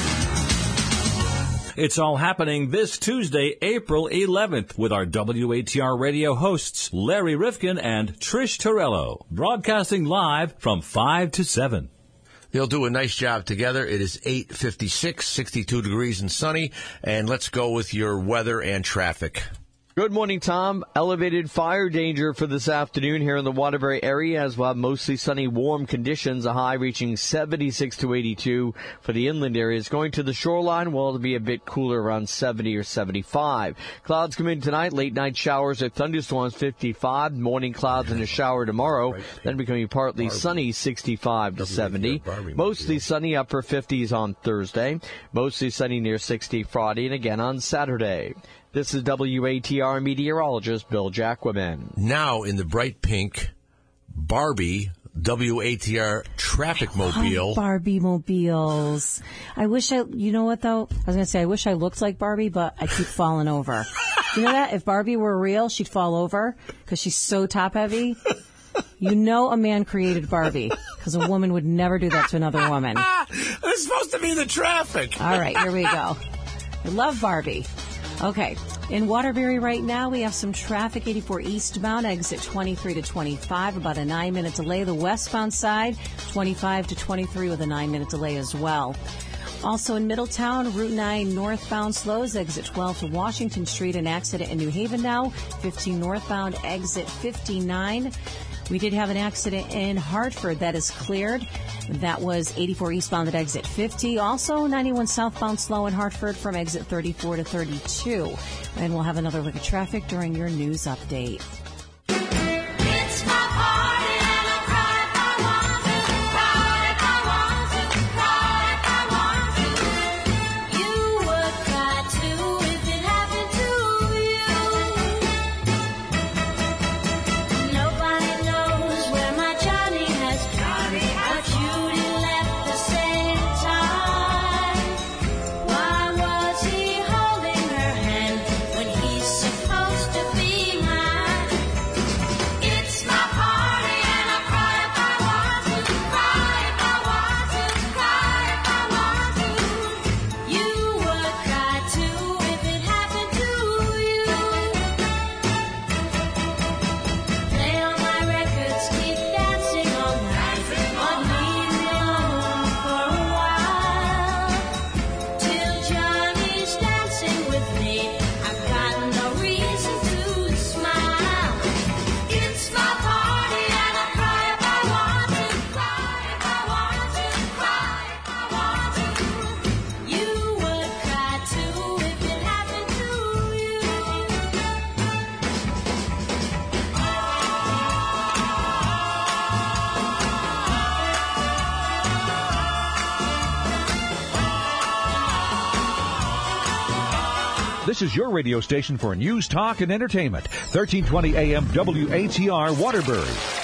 Speaker 14: It's all happening this Tuesday, April eleventh, with our W A T R radio hosts, Larry Rifkin and Trish Torello, broadcasting live from five to seven.
Speaker 3: They'll do a nice job together. It is eight fifty-six, sixty-two degrees and sunny, and let's go with your weather and traffic.
Speaker 1: Good morning, Tom. Elevated fire danger for this afternoon here in the Waterbury area, as we'll have mostly sunny, warm conditions, a high reaching seventy-six to eighty-two for the inland areas. Going to the shoreline, well, it'll be a bit cooler, around seventy or seventy-five. Clouds come in tonight, late night showers or thunderstorms, fifty-five. Morning clouds and a shower tomorrow, then becoming partly Barbie. sunny, sixty-five to seventy. Mostly sunny, upper fifties on Thursday. Mostly sunny near sixty Friday, and again on Saturday. This is W A T R meteorologist Bill Jacquemin.
Speaker 3: Now in the bright pink Barbie W A T R traffic mobile.
Speaker 2: Barbie mobiles. I wish I, you know what though? I was going to say, I wish I looked like Barbie, but I keep falling over. You know that? If Barbie were real, she'd fall over because she's so top heavy. You know a man created Barbie because a woman would never do that to another woman.
Speaker 3: It's supposed to be the traffic.
Speaker 2: All right, here we go. I love Barbie. Okay. In Waterbury right now, we have some traffic, eighty-four eastbound, exit twenty-three to twenty-five, about a nine-minute delay. The westbound side, twenty-five to twenty-three with a nine-minute delay as well. Also in Middletown, Route nine northbound slows, exit twelve to Washington Street, an accident in New Haven now, fifteen northbound, exit fifty-nine. We did have an accident in Hartford that is cleared. That was eighty-four eastbound at exit fifty. Also, ninety-one southbound slow in Hartford from exit thirty-four to thirty-two. And we'll have another look at traffic during your news update.
Speaker 9: It's my party and I cry if I want to, cry if I want to, cry if I want to. You would cry too if it happened to you. Nobody knows where my Johnny has gone, but Judy left the same time. Why was he holding her hand when he's supposed to be mine? It's my party and I cry if I want to, cry if I want to, cry if I want to. You would cry too if it happened to you. Play all my records, keep dancing all night, but leave me alone for a while. Till Johnny's dancing with me, I've got no reason to smile. It's my party and I cry if I want to, cry if I want to, cry if I want to. You would cry too if it happened to you.
Speaker 10: This is your radio station for news, talk, and entertainment. thirteen twenty A M W A T R Waterbury.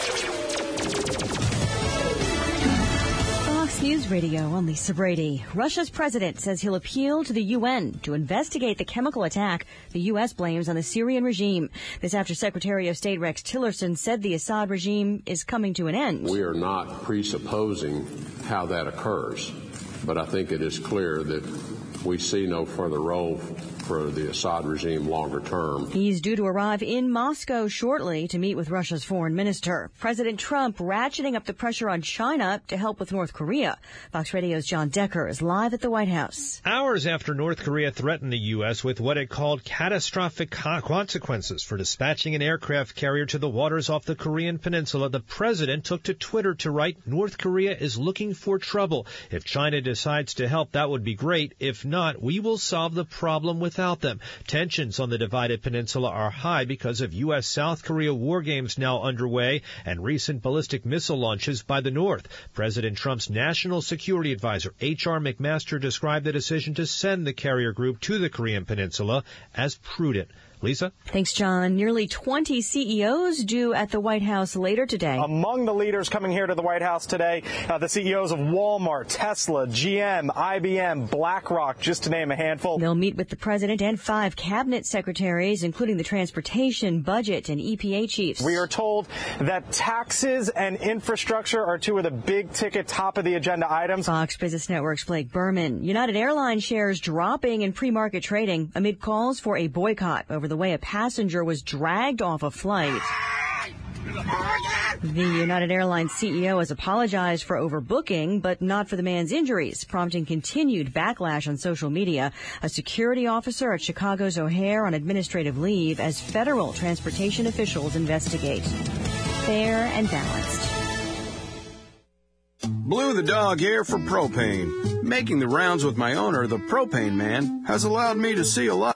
Speaker 11: Fox News Radio, I'm Lisa Brady. Russia's president says he'll appeal to the U N to investigate the chemical attack the U S blames on the Syrian regime. This after Secretary of State Rex Tillerson said the Assad regime is coming to an end.
Speaker 18: We are not presupposing how that occurs, but I think it is clear that we see no further role for the Assad regime longer term.
Speaker 11: He's due to arrive in Moscow shortly to meet with Russia's foreign minister. President Trump ratcheting up the pressure on China to help with North Korea. Fox Radio's John Decker is live at the White House.
Speaker 12: Hours after North Korea threatened the U S with what it called catastrophic co- consequences for dispatching an aircraft carrier to the waters off the Korean peninsula, the president took to Twitter to write, North Korea is looking for trouble. If China decides to help, that would be great. If not, not, we will solve the problem without them. Tensions on the divided peninsula are high because of U S South Korea war games now underway and recent ballistic missile launches by the North. President Trump's national security advisor, H R McMaster, described the decision to send the carrier group to the Korean peninsula as prudent. Lisa?
Speaker 11: Thanks, John. Nearly twenty C E Os due at the White House later today.
Speaker 13: Among the leaders coming here to the White House today, uh, the C E Os of Walmart, Tesla, G M, I B M, BlackRock, just to name a handful.
Speaker 11: They'll meet with the president and five cabinet secretaries, including the transportation, budget, and E P A chiefs.
Speaker 13: We are told that taxes and infrastructure are two of the big ticket top of the agenda items.
Speaker 11: Fox Business Network's Blake Berman. United Airlines shares dropping in pre-market trading amid calls for a boycott over the way a passenger was dragged off a flight. The United Airlines C E O has apologized for overbooking, but not for the man's injuries, prompting continued backlash on social media. A security officer at Chicago's O'Hare on administrative leave as federal transportation officials investigate. Fair and balanced.
Speaker 15: Blue the Dog here for propane. Making the rounds with my owner, the propane man, has allowed me to see a lot.